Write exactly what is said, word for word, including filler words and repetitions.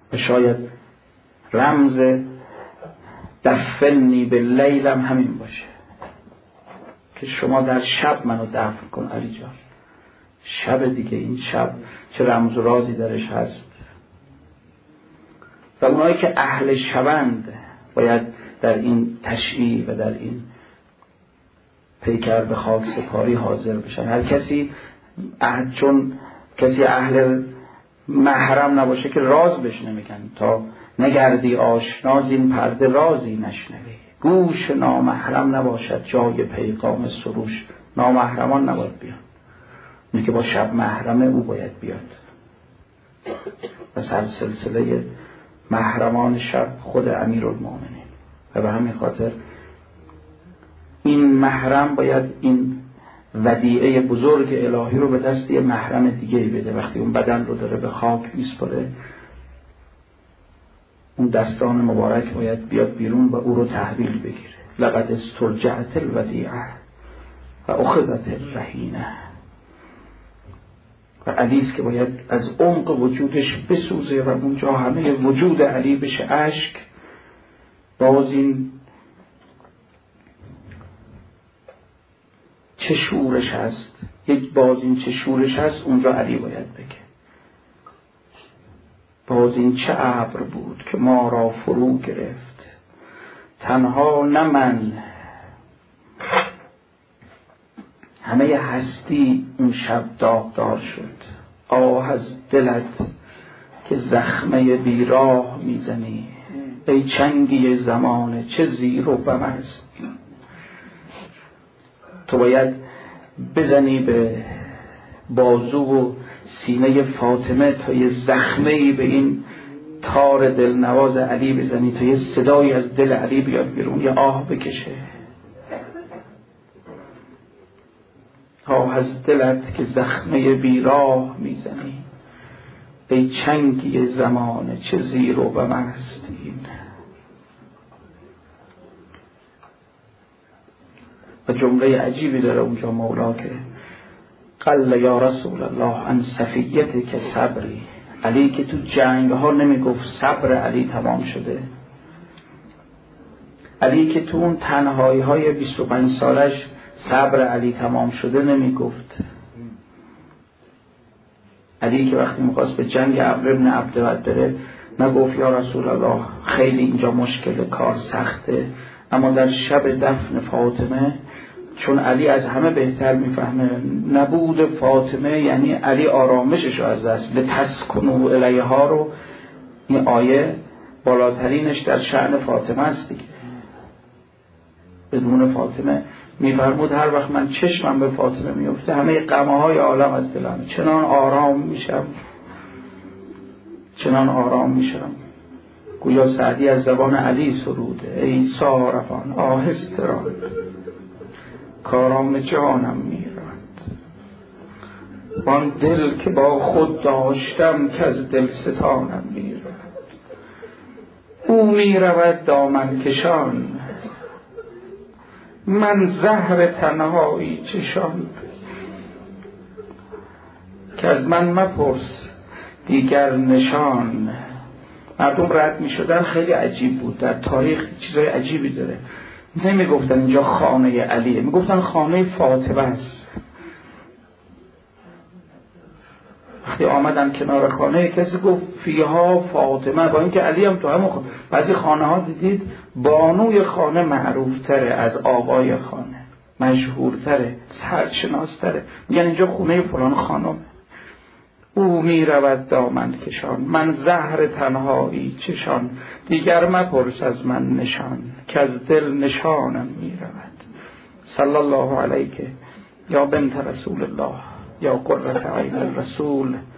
و شاید رمز دفنی به لیلم همین باشه که شما در شب منو دفن کن علی جان. شب دیگه، این شب چه رمز و رازی درش هست. و اونایی که اهل شبند باید در این تشییع و در این پیکر به خاک سپاری حاضر بشن. هر کسی اهل، چون کسی اهل محرم نباشه که راز بهش نمیگن. تا نگردی آشنا زین پرده رازی نشنوی. گوش نامحرم نباشد جای پیغام سروش. نامحرمان نباید بیان، این که با شب محرم او باید بیاد. و سر سلسله محرمان شب خود امیرالمومنین. و به همین خاطر این محرم باید این ودیعه بزرگ الهی رو به دست یه محرم دیگه بده. وقتی اون بدن رو داره به خاک میسپاره، اون دستان مبارک باید بیاد بیرون و او رو تحویل بگیره. لقد استرجعت الودیعه و اخذت الرهینه. و علیست که باید از عمق وجودش بسوزه و اونجا همه وجود علی بشه اشک. باز این چه شورش هست، یک باز این چه شورش هست اونجا علی باید بگه. باز این چه ابر بود که ما را فرو گرفت، تنها نه من، همه هستی اون شب داغدار شد. آه از دلت که زخمه بیراه میزنی، ای چنگی زمانه چه زیر و بم است. تو باید بزنی به بازو و سینه فاطمه تا یه زخمه‌ای به این تار دلنواز علی بزنی، تا یه صدایی از دل علی بیاد بیرون، یه آه بکشه. آه از دلت که زخمه بیراه میزنی، ای چنگی زمانه چه زیر و بم است این. و جمله عجیبی داره اونجا مولا که قل یا رسول الله عن صفیته که صبری. علی که تو جنگ ها نمی گفت صبر علی تمام شده. علی که تو اون تنهایی های بیست و پنج سالش صبر علی تمام شده نمی گفت. علی که وقتی میخواست به جنگ عمرو بن عبدود بره نگفت یا رسول الله خیلی اینجا مشکل، کار سخته. اما در شب دفن فاطمه، چون علی از همه بهتر میفهمه نبود فاطمه یعنی علی آرامشش رو از دست، لتسکنوا الیها رو، این آیه بالاترینش در شأن فاطمه است دیگه. بدون فاطمه میفرمود هر وقت من چشمم به فاطمه میفته همه غم‌های عالم از دلم، چنان آرام میشم، چنان آرام میشم. گویا سعدی از زبان علی سروده، ای سارفان آهسته ران کارام جانم میرد. وان دل که با خود داشتم که از دل ستانم میرد. او میرود دامن کشان، من زهر تنهایی چشان. که از من مپرس دیگر نشان. مردم رد می شدن، خیلی عجیب بود. در تاریخ چیزای عجیبی داره. نمی گفتن اینجا خانه علیه، می گفتن خانه فاطمه است. وقتی آمدن کنار خانه کسی گفت فیها فاطمه، با اینکه علی هم تو همون خانه. بعضی خانه ها دیدید بانوی خانه معروف تره از آقای خانه، مشهور تره، سرشناس تره، میگن اینجا خونه فلان خانم. او می رود دامن کشان، من زهر تنهایی چشان. دیگر مپرس از من نشان، که از دل نشانم می رود. صلی الله علیک یا بنت رسول الله یا قرة عین الرسول.